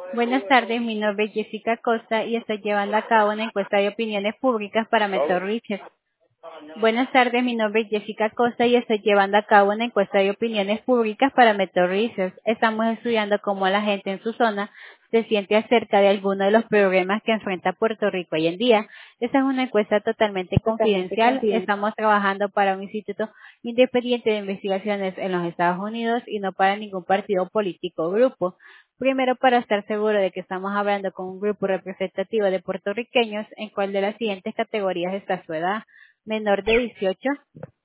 Buenas tardes, mi nombre es Jessica Costa y estoy llevando a cabo una encuesta de opiniones públicas para Meteor Research. Buenas tardes, mi nombre es Jessica Costa y estoy llevando a cabo una encuesta de opiniones públicas para Meteor Research. Estamos estudiando cómo la gente en su zona se siente acerca de algunos de los problemas que enfrenta Puerto Rico hoy en día. Esta es una encuesta totalmente confidencial. Estamos trabajando para un instituto independiente de investigaciones en los Estados Unidos y no para ningún partido político o grupo. Primero, para estar seguro de que estamos hablando con un grupo representativo de puertorriqueños, ¿en cuál de las siguientes categorías está su edad? Menor de 18,